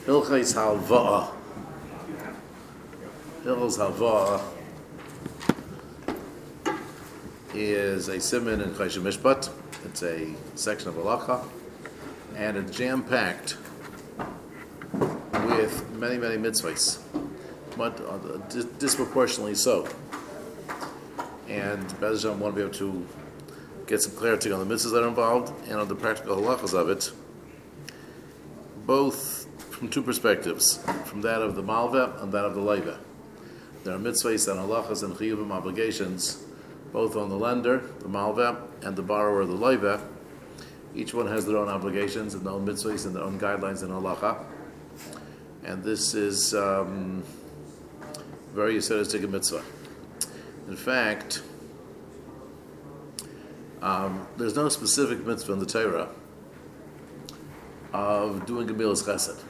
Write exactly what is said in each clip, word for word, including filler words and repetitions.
Hilchos Halva'ah. Hilchos Halva'ah is a siman in Choshen Mishpat. It's a section of halacha, and it's jam-packed with many, many mitzvahs, but uh, dis- disproportionately so. And Be'ez Hashem want to be able to get some clarity on the mitzvahs that are involved and on the practical halachas of it, both from two perspectives, from that of the malveh and that of the leiva. There are mitzvahs and halachas and chiyuvim obligations, both on the lender, the malveh, and the borrower, the leiva. Each one has their own obligations and their own mitzvahs and their own guidelines in halacha. And this is um, very yesodistic mitzvah. In fact, um, there's no specific mitzvah in the Torah of doing Gemilas Chesed.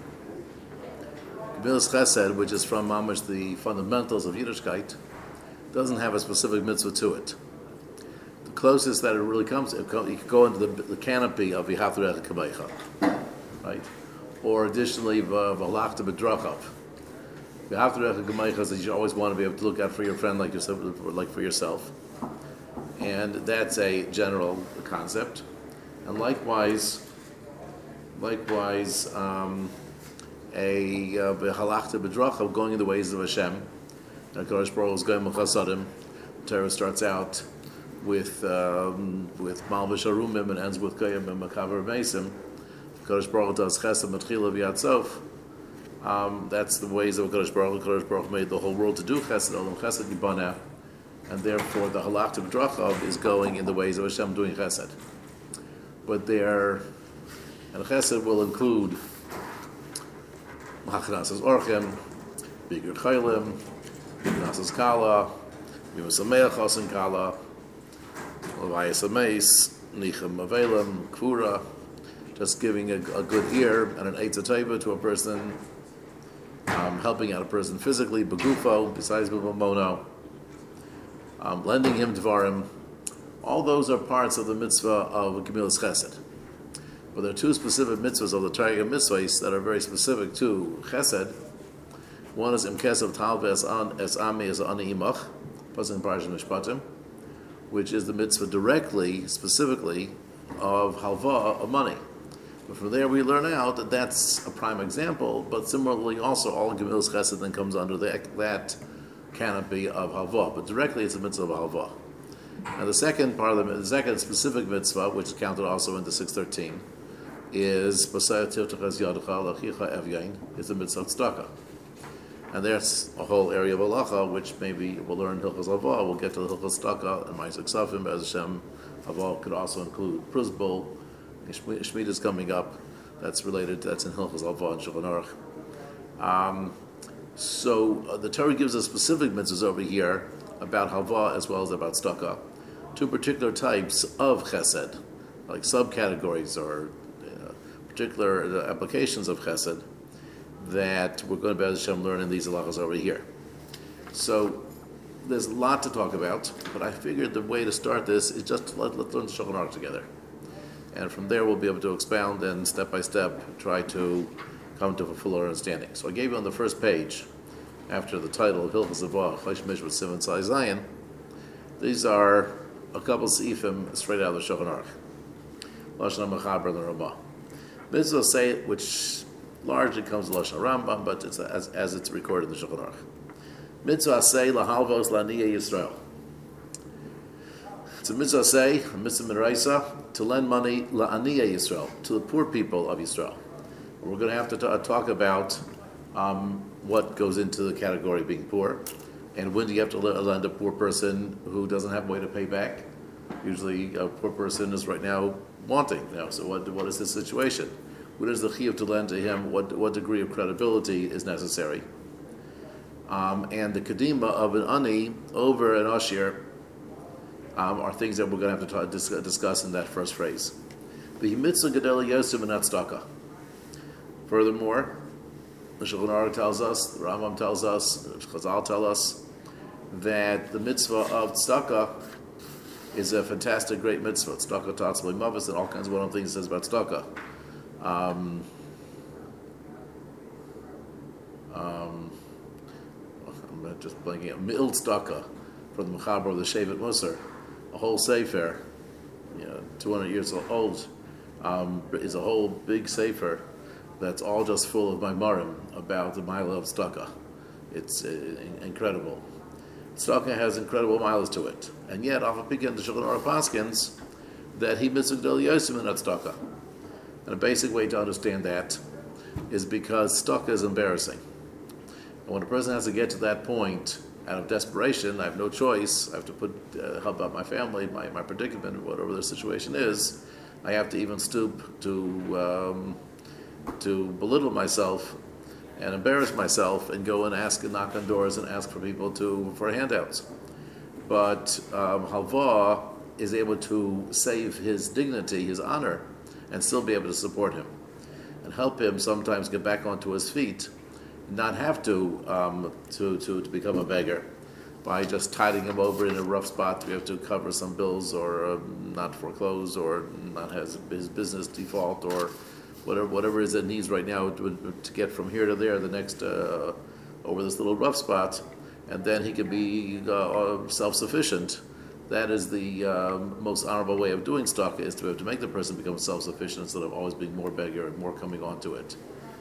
Gemilas Chesed, which is from mamash the fundamentals of Yiddishkeit, doesn't have a specific mitzvah to it. The closest that it really comes, it co- you can go into the, the canopy of V'haftarech Kabaycha, right? Or additionally, V'alachta B'drachav. V'haftarech Kabaycha is that you always want to be able to look out for your friend like yourself, or like for yourself, and that's a general concept. And likewise, likewise, um, a V'halachta B'drachav, going in the ways of Hashem. HaKadosh Baruch Hu is going Mechasadim. The Torah starts out with um, with Malvish Arumim and ends with Koyim and Makaver Mesim. HaKadosh Baruch Hu does Chesed Matchila V'yad Sof. Um, that's the ways of HaKadosh Baruch Hu. HaKadosh Baruch Hu made the whole world to do Chesed, Olam Chesed Yibana, and therefore the Halachta B'drachav is going in the ways of Hashem doing Chesed. But there, and Chesed will include Hachnasas Orchim, Bigur Chaylim, Nasas Kala, Mimasameach Hasan Kala, Lavayas Ameis, Nichem Avelim, Kvura, just giving a, a good ear and an Eitz Taiva to a person, um, helping out a person physically, Begufo, besides Bimamono, um, lending him Dvarim. All those are parts of the mitzvah of Gemilas Chesed. But there are two specific mitzvahs of the Torah mitzvahs that are very specific to Chesed. One is Imkesav Talve as an as Ami as Ani Imach, Pasuk Parashat Mishpatim, which is the mitzvah directly, specifically, of halva, of money. But from there we learn out that that's a prime example, but similarly also all Gemilas Chesed then comes under that, that canopy of halva. But directly it's a mitzvah of halva. And the second part of the, the second specific mitzvah, which is counted also into six thirteen, is Basayat Tirtachas Yadcha Lachicha Evyain, is the mitzvah of tzedakah. And there's a whole area of halacha, which maybe we'll learn Hilchos Halva'ah. We'll get to the Hilchos Tzedakah and Ma'aseh Ksafim. Be'ez Hashem, Halva'ah could also include Pruzbul. Shemitah is coming up. That's related. That's in Hilchos Halva'ah and Shulchan Aruch. Um, so uh, the Torah gives us specific mitzvahs over here about Halva'ah as well as about Tzedakah. Two particular types of Chesed, like subcategories or uh, particular uh, applications of Chesed, that we're going to Be'ez Hashem learn in these halachas over here. So there's a lot to talk about, but I figured the way to start this is just to let, let's learn the Shulchan Aruch together. And from there we'll be able to expound and step by step try to come to a fuller understanding. So I gave you on the first page, after the title of Hilchos Halva'ah, Choshen Mishpat Sivan Tzai Zayin, these are a couple seifim straight out of the Shulchan Aruch. Lashon HaMechaber and the Ramah. Mitzvah say it, which largely comes to Lashon Rambam, but it's as, as it's recorded in the Shulchan Aruch. Mitzvah say lahalvos la'niyei Yisrael. It's a mitzvah say, a mitzvah miraisa, to lend money la'niyei Yisrael, to the poor people of Yisrael. We're going to have to t- talk about um, what goes into the category of being poor, and when do you have to lend a poor person who doesn't have a way to pay back. Usually, a poor person is right now wanting. You know, so what what is the situation? What is the chiyuv to lend to him? What what degree of credibility is necessary? Um, and the kadima of an ani over an ashir um, are things that we're going to have to talk, dis- discuss in that first phrase. The mitzvah gadol yosem and tzedakah. Furthermore, the Shulchan Aruch tells us, the Rambam tells us, the Chazal tell us that the mitzvah of tzedakah is a fantastic, great mitzvah. Tzedakah tatzmei mavis and all kinds of wonderful things it says about tzedakah. Um, just blanking out, Mi'il Tzedakah from the Mechaber of the Shevet Musar, a whole sefer, you know, two hundred years old, um, is a whole big sefer that's all just full of Maimarim about the Mila of Tzedakah. It's uh, incredible. Tzedakah has incredible miles to it, and yet, off of begin the Shulchan Aruch Paskins that he mitzvah Gdol Yosim in that tzedakah. And a basic way to understand that is because tzedakah is embarrassing. And when a person has to get to that point, out of desperation, I have no choice, I have to put uh, help out my family, my, my predicament, whatever the situation is, I have to even stoop to um, to belittle myself and embarrass myself and go and ask and knock on doors and ask for people to for handouts. But um, halva is able to save his dignity, his honor, and still be able to support him and help him sometimes get back onto his feet, not have to um, to, to to become a beggar by just tiding him over in a rough spot to be able to cover some bills or um, not foreclose or not have his business default or whatever whatever it is it needs right now to, to get from here to there, the next uh, over this little rough spot, and then he can be uh, self-sufficient. That is the um, most honorable way of doing tzedakah, is to be able to make the person become self-sufficient instead of always being more beggar and more coming onto it.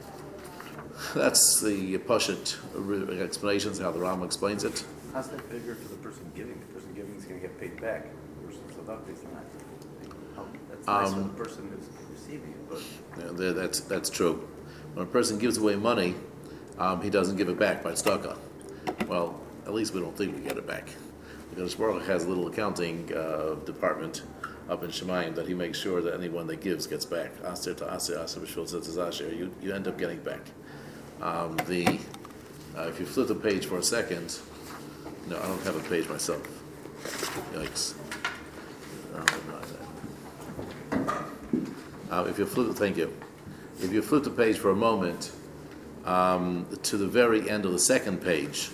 That's the Pashut explanations, how the Rambam explains it. How's that bigger for the person giving? The person giving is going to get paid back. The person tzedakah is not. Oh, that's nice Um, when the person is receiving it, but Yeah, that's that's true. When a person gives away money, um, he doesn't give it back by tzedakah. Well, at least we don't think we get it back. Because Baruch has a little accounting uh, department up in Shemayim that he makes sure that anyone that gives gets back. Aser to aser, aser b'shvil tzedz asher. You you end up getting back. Um, the uh, if you flip the page for a second, no, I don't have a page myself. Yikes. No, not that. Uh, if you flip, thank you. If you flip the page for a moment um, to the very end of the second page.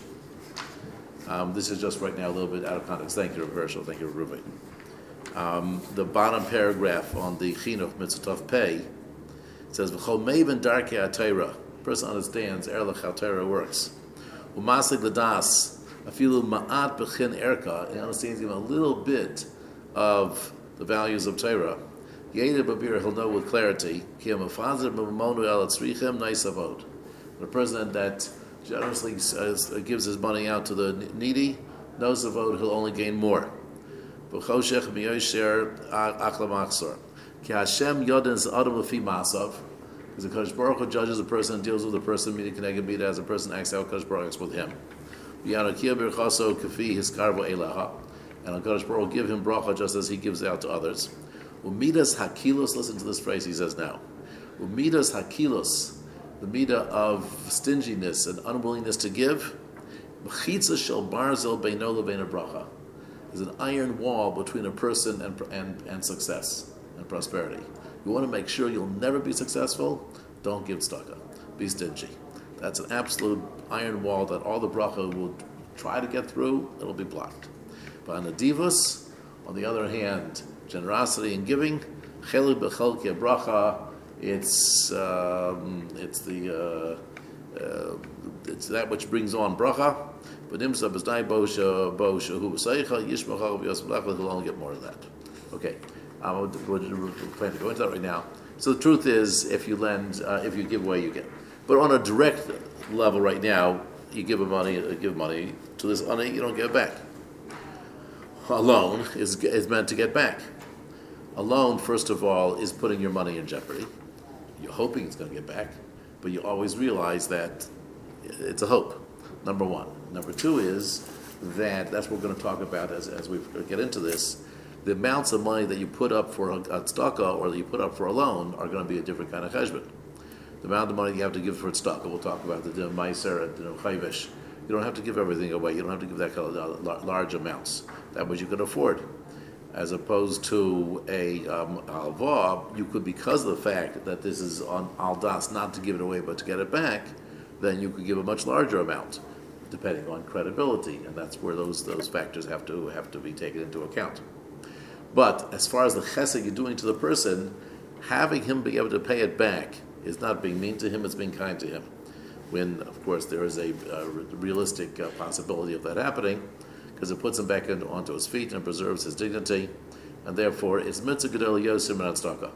Um, this is just right now a little bit out of context. Thank you, Herschel. Thank you, Ruvi. Um, the bottom paragraph on the Chinuch Mitzvah Pei says, "V'chol meiven darkei HaTorah." Person understands erlich how Torah works. Umasig l'das afilu ma'at b'chin erka. He understands even a little bit of the values of Torah. Yeda babir, he'll know with clarity. Ki ha'mafazer b'mamonu el atzrichem nice avod. The person that generously uh, gives his money out to the needy knows the vote he'll only gain more. V'choshech mi'yosher akla machzor. Ki Hashem yodin z'adam l'fi masav. Because the Kadosh Baruch Hu judges a person and deals with a person, meaning connected meet as a person acts out, Kadosh Baruch Hu acts with him. V'yanokia b'chaso kafi hiskarvo elaha. And Kadosh Baruch Hu give him bracha just as he gives out to others. Umidas hakilos, listen to this phrase he says now. Umidas hakilos, the midah of stinginess and unwillingness to give, mechitza shel barzel beino lebein bracha, is an iron wall between a person and, and, and success and prosperity. You want to make sure you'll never be successful? Don't give tzedakah. Be stingy. That's an absolute iron wall that all the bracha will try to get through. It'll be blocked. But on the divas, on the other hand, generosity and giving, chelik b'chelki bracha. It's um, it's the uh, uh, it's that which brings on bracha. But imsa b'znai bosha bosha hu b'seicha yishmacha v'yosmach. He'll only get more of that. Okay, I'm going to plan to go into that right now. So the truth is, if you lend, uh, if you give away, you get. But on a direct level, right now, you give a money, uh, give money to this money, you don't get it back. A loan is is meant to get back. A loan, first of all, is putting your money in jeopardy. You're hoping it's going to get back, but you always realize that it's a hope, number one. Number two is that, that's what we're going to talk about as, as we get into this, the amounts of money that you put up for a, a tzedakah or that you put up for a loan are going to be a different kind of cheshbon. The amount of money you have to give for a tzedakah, we'll talk about the din meiser and the chayvish. You don't have to give everything away. You don't have to give that kind of large amounts. That much you can afford. As opposed to a um, alva, you could, because of the fact that this is on aldas, not to give it away but to get it back, then you could give a much larger amount, depending on credibility, and that's where those those factors have to have to be taken into account. But as far as the chesed you're doing to the person, having him be able to pay it back is not being mean to him; it's being kind to him. when, of course, there is a uh, realistic uh, possibility of that happening, because it puts him back into, onto his feet and preserves his dignity, and therefore it's mitzvah gedol yosim and tzedakah.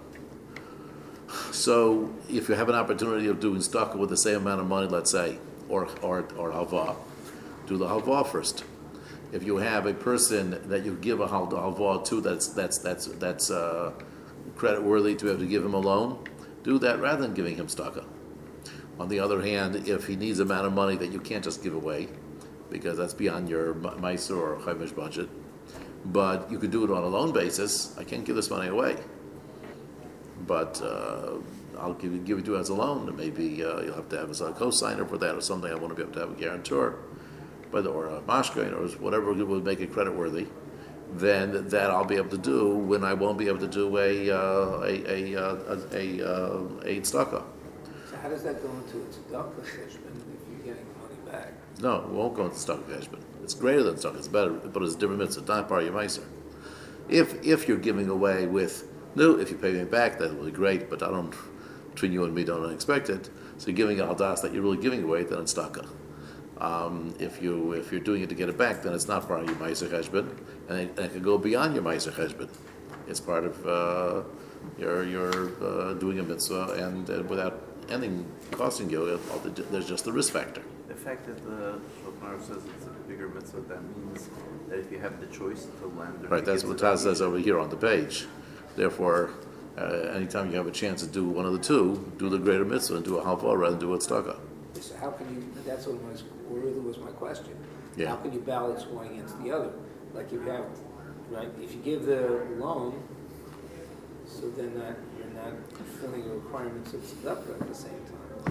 So, if you have an opportunity of doing tzedakah with the same amount of money, let's say, or or or halva, do the halva first. If you have a person that you give a hal- halva to that's that's that's that's uh, credit worthy to be able to give him a loan, do that rather than giving him tzedakah. On the other hand, if he needs an amount of money that you can't just give away, because that's beyond your meiser or chaimish budget, but you could do it on a loan basis, I can't give this money away, but uh, I'll give it, give it to you as a loan, and maybe uh, you'll have to have a co-signer for that or something. I want to be able to have a guarantor, but or a mashkain or whatever would make it credit worthy. Then that I'll be able to do when I won't be able to do a uh, a a a a, a, a tzedakah. So how does that go into a tzedakah cheshbon if you're getting the money back? No, it won't go into tzedakah cheshbon. It's greater than tzedakah. It's better, but it's a different mitzvah. It's not part of your meiser. If if you're giving away with no, if you pay me back, that will be great. But I don't, between you and me, don't expect it. So you're giving al das that you're really giving away, then it's tzedakah. Um, if you if you're doing it to get it back, then it's not part of your meiser cheshbon, and it, and it can go beyond your meiser cheshbon. It's part of uh, your your uh, doing a mitzvah, and uh, without anything costing you, it, there's just the risk factor. The fact that the Shulchan Aruch says it's a bigger mitzvah, that means that if you have the choice to lend or Right, to that's give what to Taz the- says over here on the page. Therefore, uh, anytime you have a chance to do one of the two, do the greater mitzvah and do a halva rather than do a tzedakah. So how can you, that's what was, really was my question. Yeah. How can you balance one against the other? Like if you have, right, if you give the loan, so then that you're not fulfilling the requirements of tzedakah at the same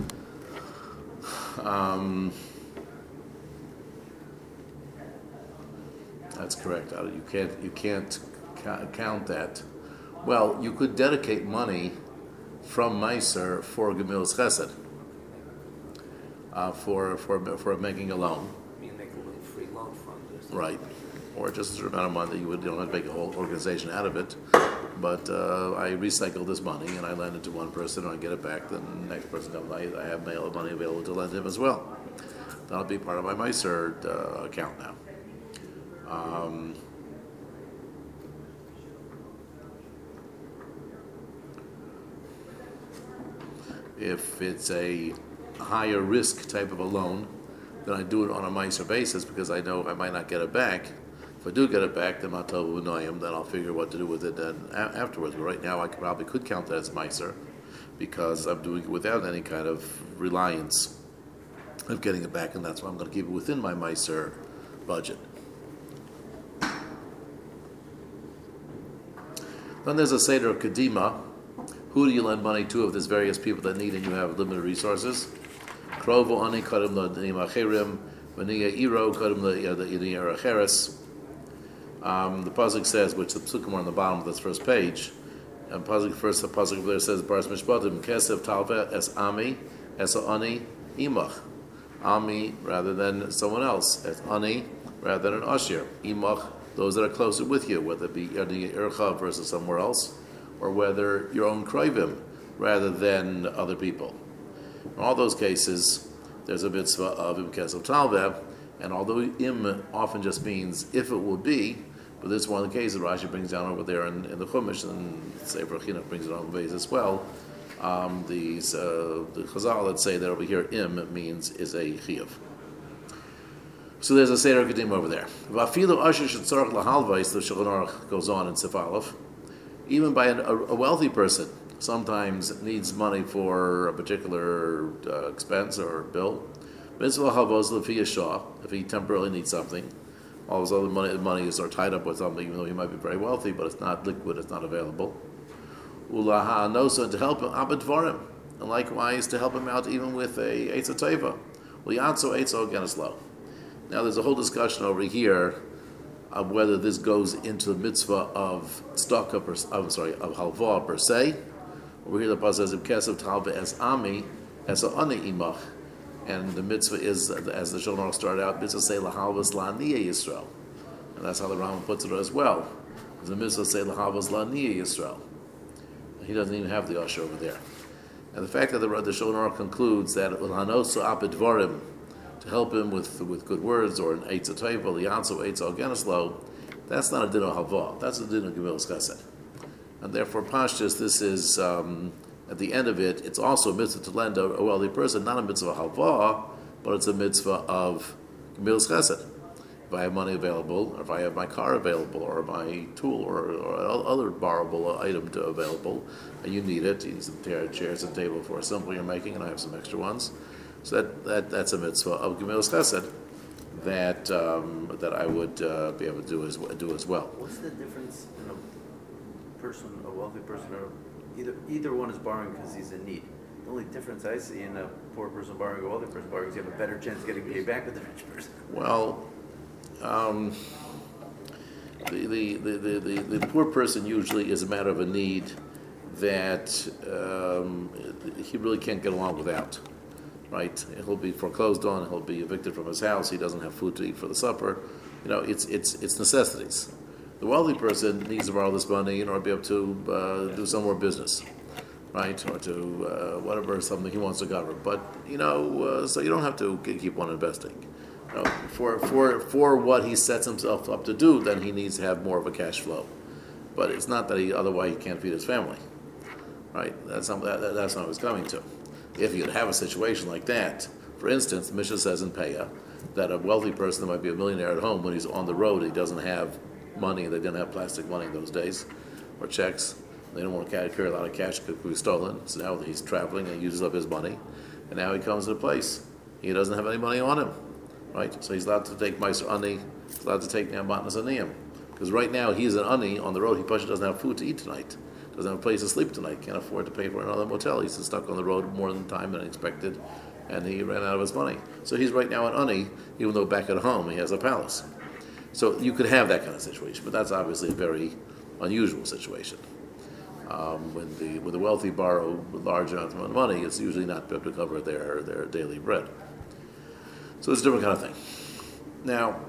time. Um, that's correct. Uh, You can't you can't ca- count that. Well, you could dedicate money from Meiser for Gemil's Chesed, uh, for for for making a loan, I mean, make a little free loan fund or something. right? Or just a certain amount of money that you would you don't have to make a whole organization out of it. But uh, I recycle this money and I lend it to one person and I get it back. Then the next person comes, I, I have mail money available to lend him as well. That'll be part of my Meiser uh, account now. Um, if it's a higher risk type of a loan, then I do it on a Meiser basis because I know I might not get it back. If I do get it back, then Matov Unoyim, then I'll figure what to do with it then a- afterwards. But right now, I could, probably could count that as Meiser because I'm doing it without any kind of reliance of getting it back, and that's why I'm going to keep it within my Meiser budget. Then there's a Seder of Kedima. Who do you lend money to if there's various people that need and you have limited resources? Krovo ani kadem l'nim acherim, v'niya iro kadem l'niyar acheres. Um, the pasuk says, which the psukim are on the bottom of this first page, and pasuk first the pasuk there says, Baras Mishpatim Kesev Talve es Ami es Ani Imach. Ami rather than someone else, as Ani rather than an Ashir. Imach, those that are closer with you, whether it be Yerdi Ircha versus somewhere else, or whether your own Kroivim rather than other people. In all those cases, there's a mitzvah of Im Kesev Talve, and although Im often just means if it will be, but this is one of the cases Rashi brings down over there in, in the Chumash, and Sefer Chinuch brings it on the base as well. Um, these uh, the Chazal that say that over here Im means is a chiyuv. So there's a Seder Kedim over there. Vafilu Asher Shetzarach Lahalvais, the Shulchan Aruch goes on in Sif Aleph. Even by an, a, a wealthy person, sometimes needs money for a particular uh, expense or bill. Mitzvah Halvos Lefi Yashah, if he temporarily needs something, all his other money, money are tied up with something, even though he might be very wealthy, but it's not liquid, it's not available. Ulaha Nosa, to help him, Abed Varim, and likewise to help him out even with a Eitz Teva. Liatzo Eitzo again is low. Now there's a whole discussion over here of whether this goes into the mitzvah of tzedakah, per, I'm sorry, of halva per se. Over here the pasuk says, "Kesev talve as ami as a ani imach," and the mitzvah is, as the Shulchan Aruch started out, mitzvah say lahalvas la'aniya Yisrael, and that's how the Rambam puts it as well. The mitzvah say lahalvas la'aniya Yisrael. He doesn't even have the usher over there. And the fact that the, the Shulchan Aruch concludes that L'hanoso apid dvarim, to help him with with good words, or an eitz tova, lianso eitz al geneslo, that's not a din of halva. That's a din of gemilas chesed. And therefore, pashtus, this is um, at the end of it. It's also a mitzvah to lend a, a wealthy person, not a mitzvah of halva, but it's a mitzvah of gemilas chesed. If I have money available, or if I have my car available, or my tool, or, or other borrowable item to available, and you need it, you need some chairs and table for a simple you're making, and I have some extra ones. So that, that that's a mitzvah of gemilas chesed that um, that I would uh, be able to do as do as well. What's the difference in a person, a wealthy person, or either either one is borrowing because he's in need? The only difference I see in a poor person borrowing or a wealthy person borrowing is you have a better chance of getting paid back with the rich person. Well, um, the, the, the, the, the, the poor person usually is a matter of a need that um, he really can't get along without. Right? He'll be foreclosed on. He'll be evicted from his house. He doesn't have food to eat for the supper. You know, it's it's it's necessities. The wealthy person needs to borrow this money in order to be able to uh, do some more business, right? Or to uh, whatever something he wants to govern. But you know, uh, so you don't have to keep on investing. You know, for for for what he sets himself up to do, then he needs to have more of a cash flow. But it's not that he otherwise he can't feed his family, right? That's not that, that's not what he's coming to. If you have a situation like that, for instance, the Mishnah says in Peah that a wealthy person that might be a millionaire at home, when he's on the road, he doesn't have money. They didn't have plastic money in those days, or checks. They don't want to carry a lot of cash because it could be stolen. So now he's traveling and he uses up his money, and now he comes to a place he doesn't have any money on him, right? So he's allowed to take Meiser Ani, he's allowed to take Matnas Aniyim, because right now he's an Ani on the road. He probably doesn't have food to eat tonight. Doesn't have a place to sleep tonight, can't afford to pay for another motel. He's stuck on the road more than time than expected, and he ran out of his money. So he's right now an Ani, even though back at home he has a palace. So you could have that kind of situation, but that's obviously a very unusual situation. Um, when the when the wealthy borrow large amounts of money, it's usually not able to cover their, their daily bread. So it's a different kind of thing. Now,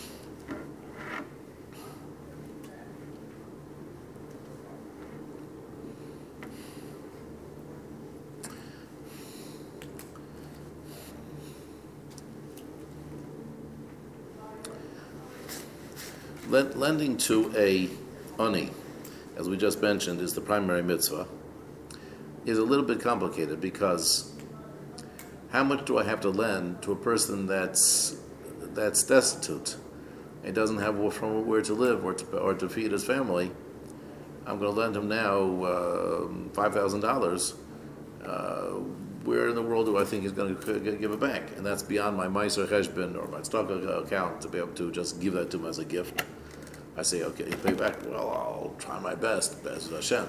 lending to a ani, as we just mentioned, is the primary mitzvah, is a little bit complicated because how much do I have to lend to a person that's that's destitute and doesn't have from where to live or to, or to feed his family? I'm going to lend him now uh, five thousand dollars. Uh, where in the world do I think he's going to give it back? And that's beyond my Meiser Cheshbon or my stock account to be able to just give that to him as a gift. I say, okay, you pay back. Well, I'll try my best, Be'ez Hashem.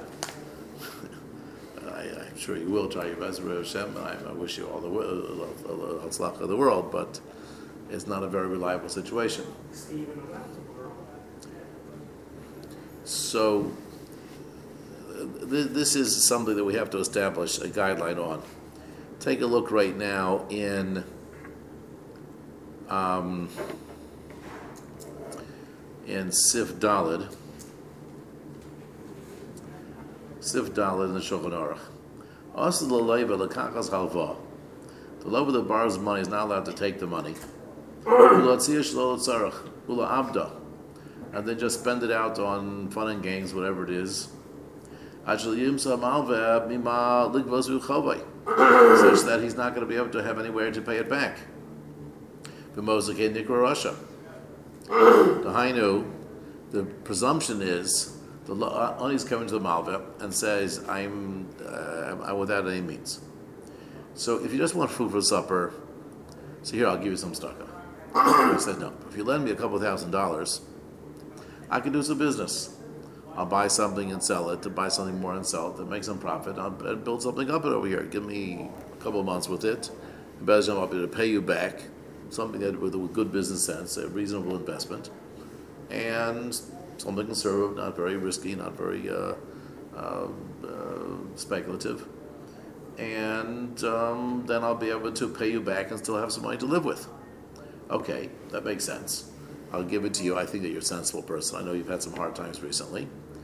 I, I'm sure you will try your best, Be'ez Hashem, and I, I wish you all the Hatzlach of the world, but it's not a very reliable situation. So, th- this is something that we have to establish a guideline on. Take a look right now in um, in Sif Dalid, Sif Dalid in the Shulchan Aruch. Also, the leiva lekachas halva. The lover that borrows money is not allowed to take the money. Ulatziyah shelo tzarach ula abda, and then just spend it out on fun and games, whatever it is. Such that he's not going to be able to have anywhere to pay it back. The Hainu, the presumption is the Ani's coming to the Malva and says, I'm, uh, I'm without any means. So if you just want food for supper, so here, I'll give you some staka. He said, no, if you lend me a couple thousand dollars, I can do some business. I'll buy something and sell it, to buy something more and sell it, to make some profit, I'll build something up it over here. Give me a couple of months with it. And by the time I'll be able to pay you back, something that with a good business sense, a reasonable investment, and something conservative, not very risky, not very uh, uh, uh, speculative. And um, then I'll be able to pay you back and still have some money to live with. Okay, that makes sense. I'll give it to you. I think that you're a sensible person. I know you've had some hard times recently.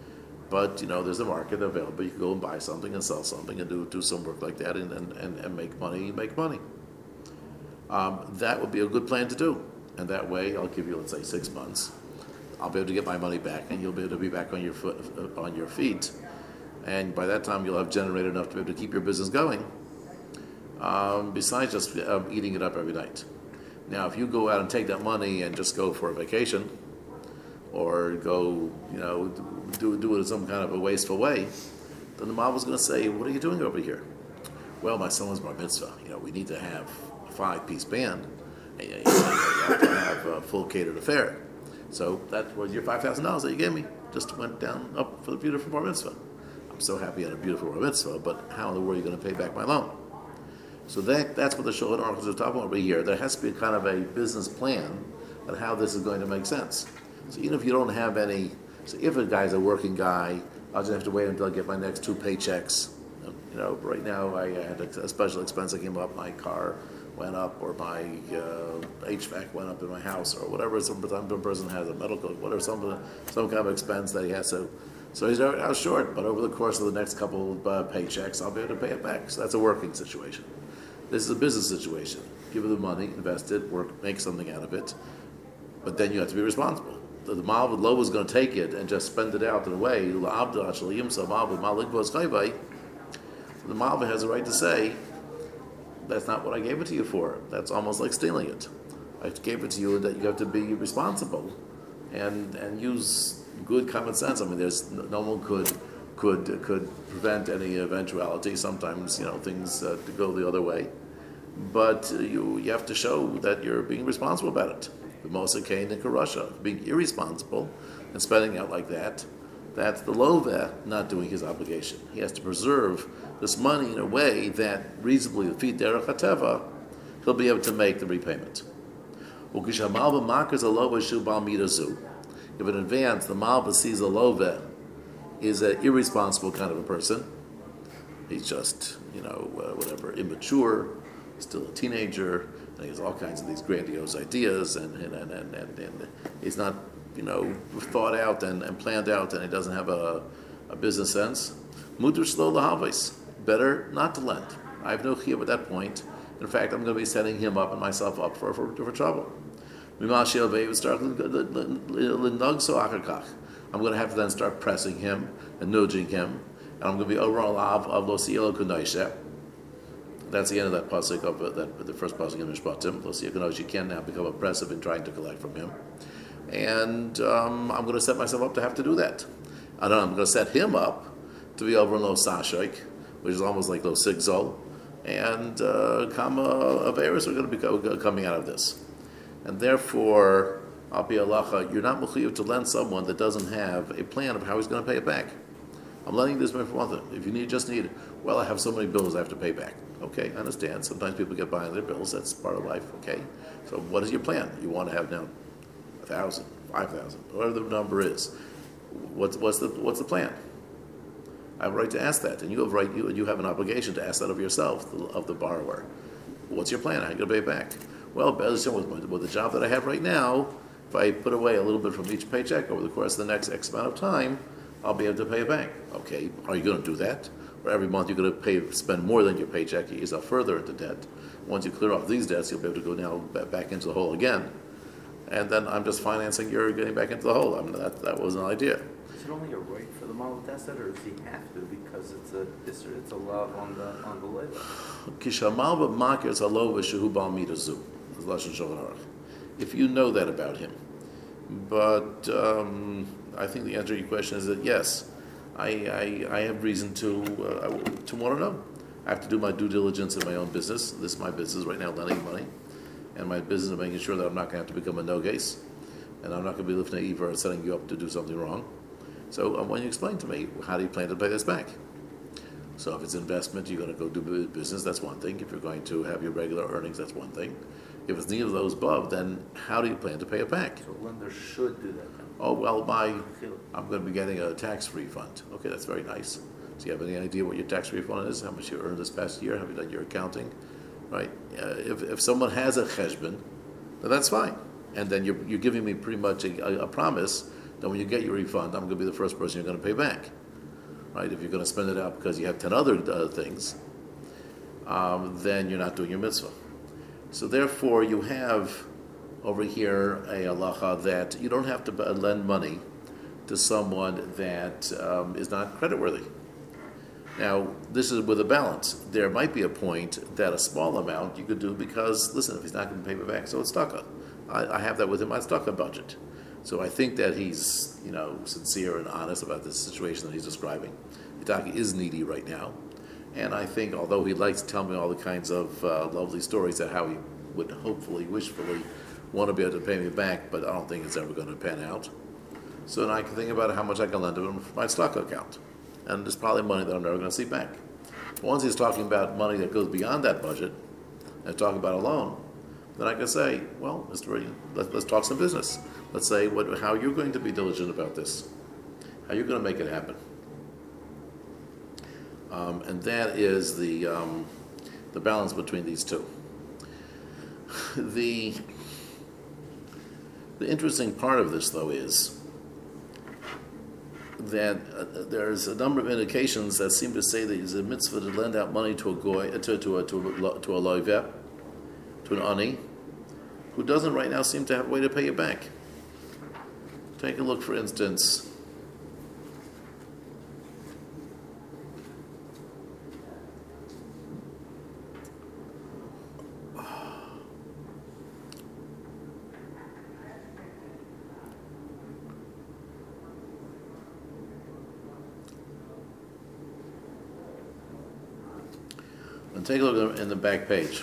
But, you know, there's a market available. You can go and buy something and sell something and do, do some work like that and, and, and, and make money, make money. Um, that would be a good plan to do. And that way, I'll give you, let's say, six months. I'll be able to get my money back, and you'll be able to be back on your foot, uh, on your feet. And by that time, you'll have generated enough to be able to keep your business going, um, besides just um, eating it up every night. Now, if you go out and take that money and just go for a vacation, or go, you know, do, do it in some kind of a wasteful way, then the mom was going to say, what are you doing over here? Well, my son was bar mitzvah. You know, we need to have a five-piece band, and you, know, you have to have a full catered affair. So that was your five thousand dollars that you gave me. Just went down up for the beautiful bar mitzvah. I'm so happy I had a beautiful bar mitzvah, but how in the world are you going to pay back my loan? So that that's what the Shulchan Aruch is talking about over here. There has to be kind of a business plan on how this is going to make sense. So even if you don't have any, so if a guy's a working guy, I'll just have to wait until I get my next two paychecks. You know, right now I had a special expense that came up, my car went up, or my uh, H V A C went up in my house, or whatever. Some person has a medical, whatever, some some kind of expense that he has to. So he's out short, but over the course of the next couple of uh, paychecks, I'll be able to pay it back. So that's a working situation. This is a business situation. Give him the money, invest it, work, make something out of it, but then you have to be responsible. The, the Malva Lo is going to take it and just spend it out in a way. The Malva has a right to say, that's not what I gave it to you for. That's almost like stealing it. I gave it to you that you have to be responsible and and use good common sense. I mean, there's no one could could could prevent any eventuality. Sometimes, you know, things uh, to go the other way, but uh, you you have to show that you're being responsible about it. The Moshe Cain in Karusha, being irresponsible and spending out like that, that's the Loveh not doing his obligation. He has to preserve this money in a way that reasonably, the feet derech hateva, he'll be able to make the repayment. If in advance the Malva sees a Loveh is an irresponsible kind of a person, he's just, you know, uh, whatever, immature, still a teenager, and he has all kinds of these grandiose ideas, and and, and, and, and, and he's not, you know, thought out and, and planned out, and he doesn't have a, a business sense. Mudur shlo lahavis. Better not to lend. I have no chiyuv at that point. In fact, I'm going to be setting him up and myself up for for, for trouble. I'm going to have to then start pressing him and nudging him, and I'm going to be over on lav of lo sielo kunoishe. That's the end of that pasuk of uh, that the first pasuk in Mishpatim. Lo sielo kunoishe. You can now become oppressive in trying to collect from him, and um, I'm going to set myself up to have to do that. I don't know, I'm going to set him up to be over on lo sashik, which is almost like lo sigzol, and uh, kama averis are going to be co- coming out of this. And therefore, Al Pi Halacha, you're not mechuyev to lend someone that doesn't have a plan of how he's going to pay it back. I'm lending this money for one thing. If you need, just need, well, I have so many bills I have to pay back. Okay, I understand. Sometimes people get behind their bills. That's part of life. Okay, so what is your plan? You want to have now a thousand, five thousand, whatever the number is. What's what's the what's the plan? I have a right to ask that, and you have right. You you have an obligation to ask that of yourself, of the borrower. What's your plan? How are you going to pay it back? Well, with, with the job that I have right now, if I put away a little bit from each paycheck over the course of the next X amount of time, I'll be able to pay it back. Okay, are you going to do that? Or every month you're going to pay, spend more than your paycheck, you ease up further into debt. Once you clear off these debts, you'll be able to go now back into the hole again. And then I'm just financing your getting back into the hole. I mean, that, that was an idea. Is it only a right for the Malva to ask that, or does he have to because it's a it's, it's a love on the on the label? Kishamal b'makir is a lova shehu bal midazu. If you know that about him. But um, I think the answer to your question is that yes, I, I, I have reason to uh, to want to know. I have to do my due diligence in my own business. This is my business right now, lending money. And my business is making sure that I'm not going to have to become a no-case. And I'm not going to be lifting a Eva and setting you up to do something wrong. So um, when you explain to me, how do you plan to pay this back? So if it's investment, you're going to go do business, that's one thing. If you're going to have your regular earnings, that's one thing. If it's neither of those above, then how do you plan to pay it back? So lender should do that then. Oh, well, my, I'm going to be getting a tax refund. Okay, that's very nice. Do you have any idea what your tax refund is? How much you earned this past year? Have you done your accounting? Right? Uh, if if someone has a cheshbon, then that's fine. And then you're, you're giving me pretty much a, a, a promise then when you get your refund, I'm going to be the first person you're going to pay back. Right? If you're going to spend it out because you have ten other uh, things, um, then you're not doing your mitzvah. So therefore, you have over here a halacha that you don't have to lend money to someone that um, is not creditworthy. Now, this is with a balance. There might be a point that a small amount you could do because, listen, if he's not going to pay me back, so it's tzedakah. I, I have that with him, my tzedakah budget. So I think that he's, you know, sincere and honest about this situation that he's describing. Itaki is needy right now. And I think, although he'd like to tell me all the kinds of uh, lovely stories of how he would hopefully, wishfully want to be able to pay me back, but I don't think it's ever going to pan out. So then I can think about how much I can lend him from my stock account. And there's probably money that I'm never going to see back. Once he's talking about money that goes beyond that budget, and talking about a loan, then I can say, well, Mister Ray, let's, let's talk some business. Let's say what, how you're going to be diligent about this, how you're going to make it happen. Um, and that is the um, the balance between these two. The the interesting part of this, though, is that uh, there's a number of indications that seem to say that it's a mitzvah to lend out money to a goy, uh, to to a to a, to a loiveh, to an ani, who doesn't right now seem to have a way to pay you back. Take a look, for instance. And take a look in the back page.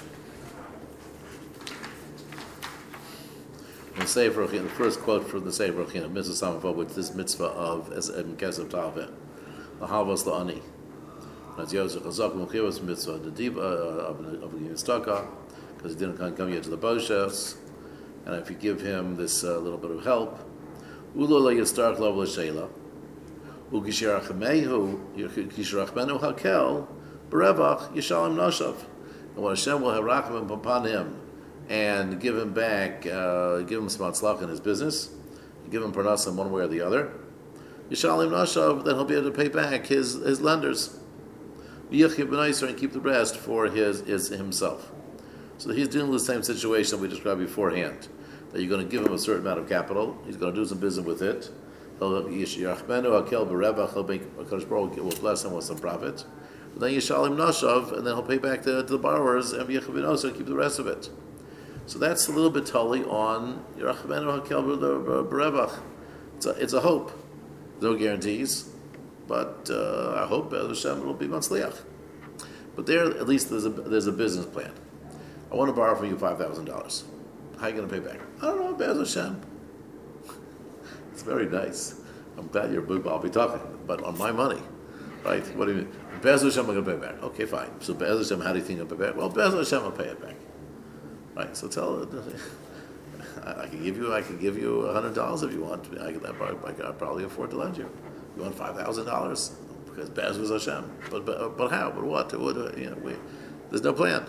In Sefer China, the first quote from the Sefer China, Mitzvah Samafah, which this mitzvah of as Kesef Talveh, the Havas La'ani. As Yosef Chazak Mechivas mitzvah, the diva of of Yistaka, because he didn't come yet to the Boshevs, and if you give him this uh, little bit of help, Ulo La Yistark Lo L'Sheila, Ukishirachmehu Kishirachmenu Hakel. Berevach Yishalim Noshav, and when Hashem will have rachamim upon him and give him back, uh, give him some tzlach in his business, give him parnasim one way or the other, Yishalim Noshav, then he'll be able to pay back his his lenders, Yichib b'naiser, and keep the rest for his, his himself. So he's dealing with the same situation we described beforehand. That you're going to give him a certain amount of capital, he's going to do some business with it. He'll Yishirachmenu Hakel Berevach, he'll make Hakadosh Baruch Hu will bless him with some profit. Then Yishalim Nashav, and then he'll pay back to, to the borrowers, and Yechubin and keep the rest of it. So that's a little bit totally on Yerachmenu Hakel Berevach. It's a, it's a hope. No guarantees, but uh, I hope Be'ez Hashem will be Matzliach. But there, at least there's a there's a business plan. I want to borrow from you five thousand dollars. How are you going to pay back? I don't know, Be'ez Hashem. It's very nice. I'm glad you're big. I'll be talking, but on my money. Right? What do you mean? Be'ez Hashem, I'm going to pay it back. Okay, fine. So Be'ez Hashem, how do you think I'll pay it back? Well, Be'ez Hashem, I'll pay it back. Right? So tell I, I can give you, I can give you a hundred dollars if you want. I can, I probably, I can probably afford to lend you. You want five thousand dollars because Be'ez was Hashem. But, but but how? But what? What? You know, we, there's no plan.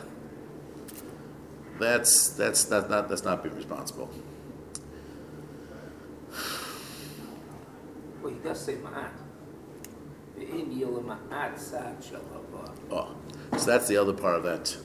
That's that's that's not that's not being responsible. Well, he does say ma'at. Oh, so that's the other part of that.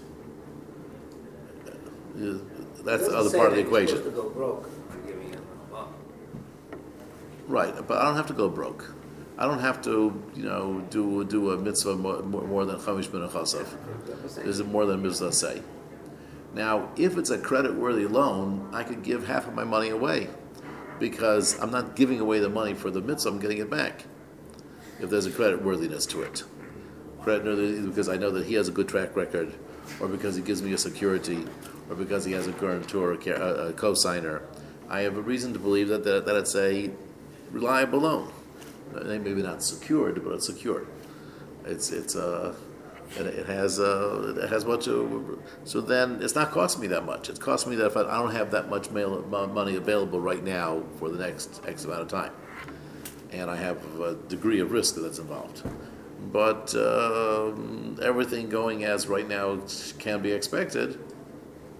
Uh, that's the other part of the equation. You're supposed to go broke for giving him a loan. Right, but I don't have to go broke. I don't have to, you know, do do a mitzvah more, more than chamish ben chasav. Is it more than mitzvah say? Now, if it's a credit-worthy loan, I could give half of my money away because I'm not giving away the money for the mitzvah. I'm getting it back. If there's a credit worthiness to it. Credit worthy because I know that he has a good track record, or because he gives me a security, or because he has a guarantor, a, a co-signer. I have a reason to believe that, that, that it's a reliable loan. Maybe not secured, but it's secured. It's it's uh, it, it has uh, it has much. Uh, so then it's not costing me that much. It's costing me that if I, I don't have that much mail, money available right now for the next X amount of time. And I have a degree of risk that's involved. But uh, everything going as right now can be expected,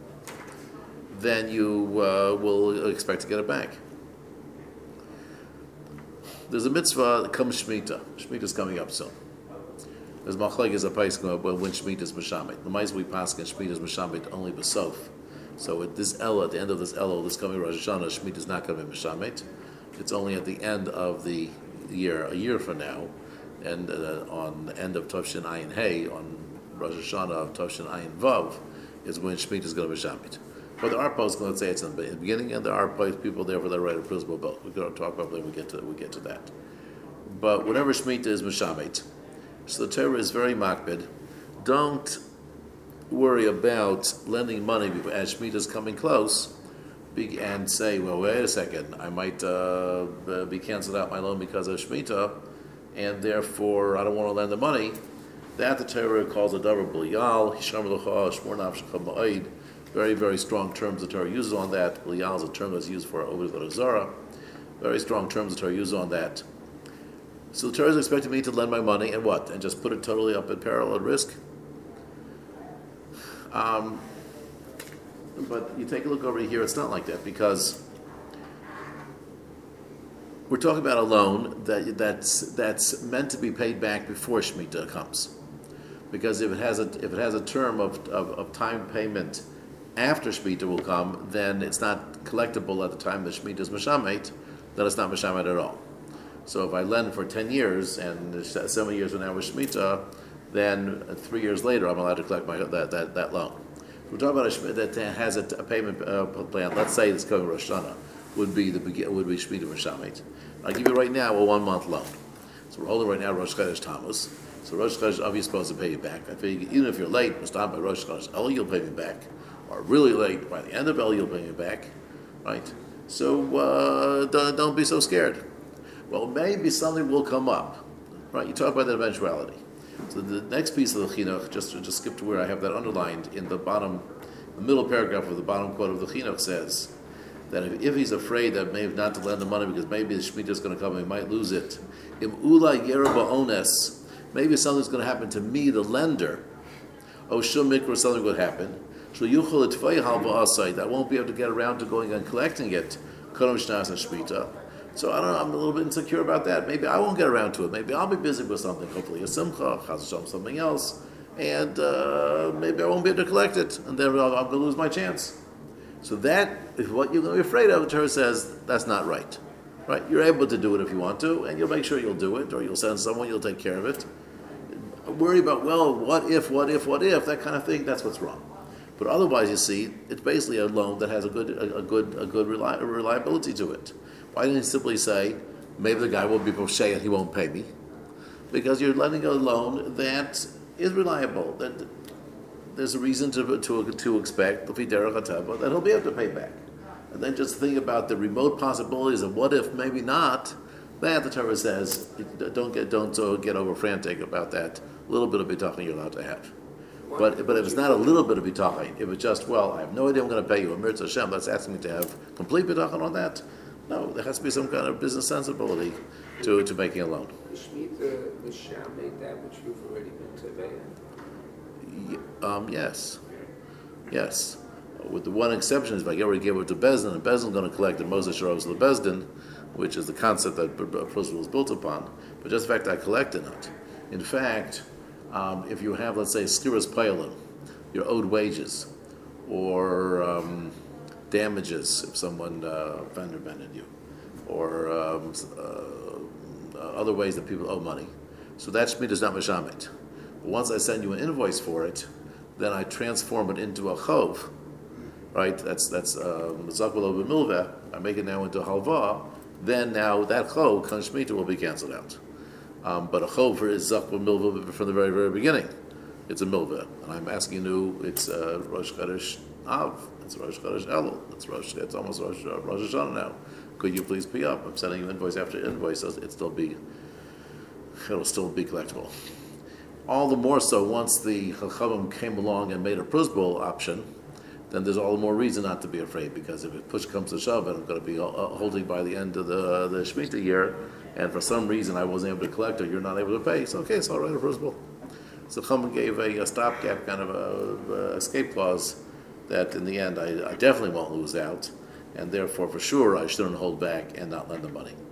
then you uh, will expect to get it back. there's a mitzvah that comes Shemitah. Shemitah is coming up soon. There's machlek is a place when Shemitah is Meshamet. The mice we pass in Shemitah is Meshamet only Besof. So at this Ella, at the end of this Ella, this coming Rosh Hashanah, Shemitah is not going to be Meshamet. It's only at the end of the year, a year from now, and uh, on the end of Tavshin Ayin Hey, on Rosh Hashanah of Tavshin Ayin Vav, is when Shemitah is going to be Meshamet. But there are posts going to say it's in the beginning, and there are people there for the right of principle both. We're going to talk about when we get to we get to that. But whatever Shemitah is Meshamet, so the Torah is very makbid. Don't worry about lending money as Shemitah is coming close, and say, well, wait a second, I might uh, be canceled out my loan because of Shemitah, and therefore I don't want to lend the money. That the Torah calls a davar b'liyal, hisham l'cha, shmor nafshecha ma'id. Very, very strong terms the Torah uses on that. B'liyal is a term that's used for Ovid Zara. Very strong terms the Torah uses on that. So the Torah is expecting me to lend my money and what? And just put it totally up at peril at risk? Um, but you take a look over here, it's not like that, because we're talking about a loan that that's that's meant to be paid back before Shemitah comes. Because if it has a if it has a term of, of, of time payment after Shemitah will come, then it's not collectible at the time that Shemitah is Meshamet, then it's not Meshamet at all. So if I lend for ten years and seven years from now with Shemitah, then three years later I'm allowed to collect my that that, that loan. We're talking about a that has a, a payment uh, plan. Let's say this coming Rosh Hashanah would be the would be Shemitah Meshamet. I'll give you right now a one month loan. So we're holding right now Rosh Chodesh Tammuz. So Rosh Chodesh Av you're supposed to pay you back. I figure even if you're late, Mustam by Rosh Chodesh El you'll pay me back, or really late by the end of El you'll pay me back, right? So uh, don't, don't be so scared. Well, maybe something will come up, right? You talk about that eventuality. So the next piece of the chinuch, just to just skip to where I have that underlined in the bottom, the middle paragraph of the bottom quote of the chinuch says that if, if he's afraid that maybe not to lend the money because maybe the Shemitah is going to come and he might lose it, im ula yerba ones, maybe something's going to happen to me, the lender. Oh, shum mikra, something would happen. That won't be able to get around to going and collecting it. So I don't know, I'm a little bit insecure about that. Maybe I won't get around to it. Maybe I'll be busy with something, hopefully a simcha, something else, and uh, maybe I won't be able to collect it, and then I'm going to lose my chance. So that is what you're going to be afraid of. The Torah says that's not right. Right? You're able to do it if you want to, and you'll make sure you'll do it, or you'll send someone, you'll take care of it. Worry about, well, what if, what if, what if, that kind of thing, that's what's wrong. But otherwise, you see, it's basically a loan that has a good, a, a good, a good reli- reliability to it. Why didn't he simply say, maybe the guy will be poshay and he won't pay me? Because you're lending a loan that is reliable, that there's a reason to to, to expect that he'll be able to pay back. And then just think about the remote possibilities of what if, maybe not. That the Torah says, don't get don't uh, get over frantic about that little bit of bitachon you're allowed to have. But but if it's not a little bit of bitachon, if it's just, well, I have no idea I'm going to pay you, Amir Hashem, that's asking me to have complete bitachon on that. No, there has to be some kind of business sensibility to, to making a loan. The Shemitah Meshamet, that which you've already been to Um, yes, yes. With the one exception is if I already gave it to Bezdin, and Bezdin is going to collect the Moses Sharovs of the Bezdin, which is the concept that principle is built upon. But just the fact that I collected it. In fact, um, if you have, let's say, skiras payalim, your owed wages, or um, damages if someone uh, fender bended you, or um, uh, other ways that people owe money. So that Shemitah is not Meshamet. But once I send you an invoice for it, then I transform it into a chov, right? That's that's Zakul um, Milveh. I make it now into halva. Then now that chov, kan Shemitah, will be canceled out. Um, but a chov is Zakul Milveh from the very very beginning. It's a milveh, and I'm asking you, it's uh, Rosh Chodesh Av. It's Rosh Chodesh Elul. It's Rosh. It's almost Rosh, uh, Rosh Hashanah now. Could you please pay up? I'm sending you invoice after invoice. So it still be, it'll still be collectible. All the more so once the Chachamim came along and made a prosbol option, then there's all the more reason not to be afraid, because if it push comes to shove and I'm going to be uh, holding by the end of the the Shemitah year, and for some reason I wasn't able to collect or you're not able to pay, so okay, so I'll write a prosbol. So Chachamim gave a, a stopgap kind of a, a escape clause that in the end I, I definitely won't lose out, and therefore for sure I shouldn't hold back and not lend the money.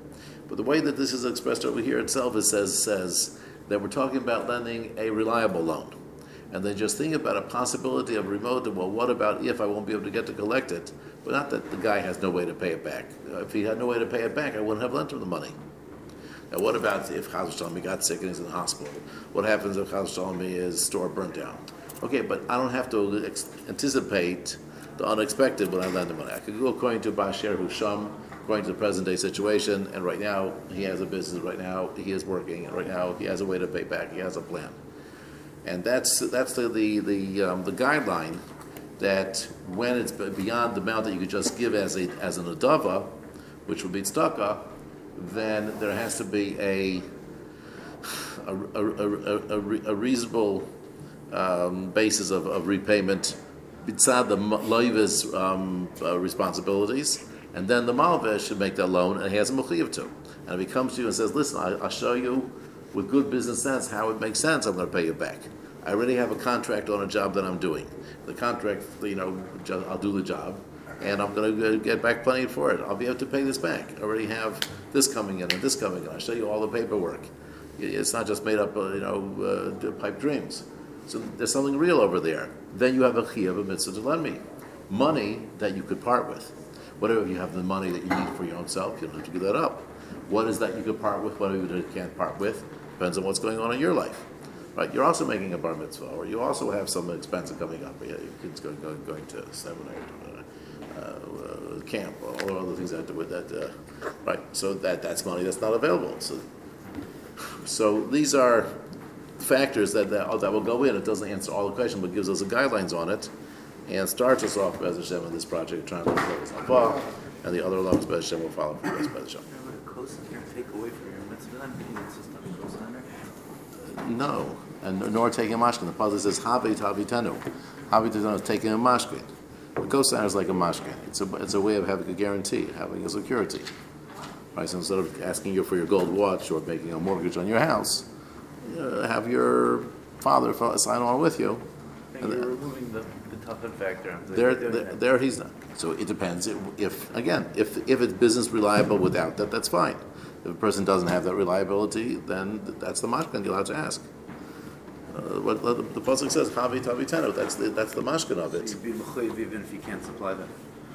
But the way that this is expressed over here itself, it says says that we're talking about lending a reliable loan. And then just think about a possibility of remote, well, what about if I won't be able to get to collect it? But not that the guy has no way to pay it back. Uh, if he had no way to pay it back, I wouldn't have lent him the money. Now, what about if Chaz Shalom got sick and he's in the hospital? What happens if Chaz Shalom his store burnt down? Okay, but I don't have to ex- anticipate the unexpected when I lend him money. I could go according to Basher Husham, according to the present day situation, and right now he has a business, right now he is working, and right now he has a way to pay back, he has a plan. And that's that's the the the, um, the guideline that when it's beyond the amount that you could just give as a as an adava, which would be tzedakah, then there has to be a a, a, a, a, a reasonable um, basis of, of repayment beside the loiva's um, uh, responsibilities, and then the malveh should make that loan, and he has a mechiv to. And if he comes to you and says, "Listen, I, I'll show you with good business sense how it makes sense, I'm going to pay you back. I already have a contract on a job that I'm doing. The contract, you know, I'll do the job, and I'm going to get back plenty for it. I'll be able to pay this back. I already have this coming in and this coming in. I'll show you all the paperwork. It's not just made up, uh, you know, uh, pipe dreams. So there's something real over there. Then you have a chiyuv, a mitzvah to lend me. Money that you could part with. Whatever, you have the money that you need for your own self, you don't have to give that up. What is that you could part with, whatever you can't part with? Depends on what's going on in your life. Right? You're also making a bar mitzvah, or you also have some expense coming up. Yeah, your kids going, going, going to seminary, uh, uh, camp, all the other things that do with that. Uh, right? So that that's money that's not available. So, so these are factors that, that that will go in. It doesn't answer all the questions, but gives us the guidelines on it, and starts us off Bez Hashem in this project, trying to focus on Paul, and the other levels Bez Hashem will follow from Bez Hashem. Would a cosigner take away from your mitzvah? Then meaning it's just not a cosigner. No, and nor taking a mashkin. The puzzle says Havi Tavi Tenu. Havi Tenu is taking a mashkin. A cosigner is like a mashkin. It's a it's a way of having a guarantee, having a security. Right. So instead of asking you for your gold watch or making a mortgage on your house, uh, have your father sign on with you. And you're removing the the toughen factor. There, there, there he's not. So it depends. If again, if if it's business reliable without that, that's fine. If a person doesn't have that reliability, then that's the mashkan you're allowed to ask. Uh, what the, the pasuk says, "Havi tavi tenu." That's the that's the mashkan of it. You'd be mechayiv even if you can't supply them.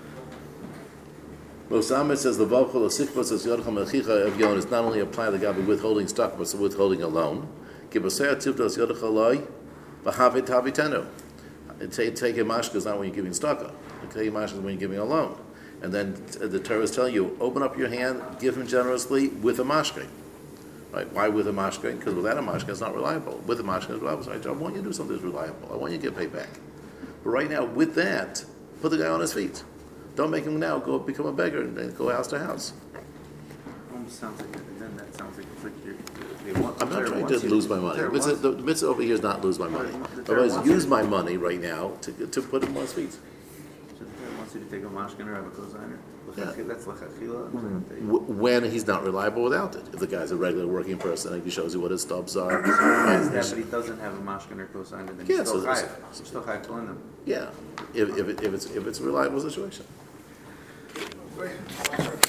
Mosamed says the vavchol asikva says yodcham echicha evyon is not only apply the gabi withholding stock, but withholding a loan. Gibosei tivdos yodchaloi, v'havi tavi tenu. Take a mashka is not when you're giving stock. Take a mashka is when you're giving a loan. And then the Torah is telling you, open up your hand, give him generously with a mashka. Right? Why with a mashka? Because without a mashka, it's not reliable. With a mashka, it's reliable. So I want you to do something that's reliable. I want you to get paid back. But right now, with that, put the guy on his feet. Don't make him now go become a beggar and, and go house to house. Almost sounds like then that sounds like it's like you're. They want, I'm not the trying to you, lose my money. The, The mitzvah, the, the mitzvah over here is not lose my money. Otherwise, use my money right now to to put him on his feet. So the Torah wants you to take a mashkin or have a cosigner. Yeah. That's lachachila. W- when he's not reliable without it. If the guy's a regular working person, and he shows you what his stubs are. Yes, and- that, but he doesn't have a mashkin or cosigner, then Yeah, he's still so- chayiv. He's still chayiv to lend them. Yeah, if if, it, if it's if it's a reliable situation. Great.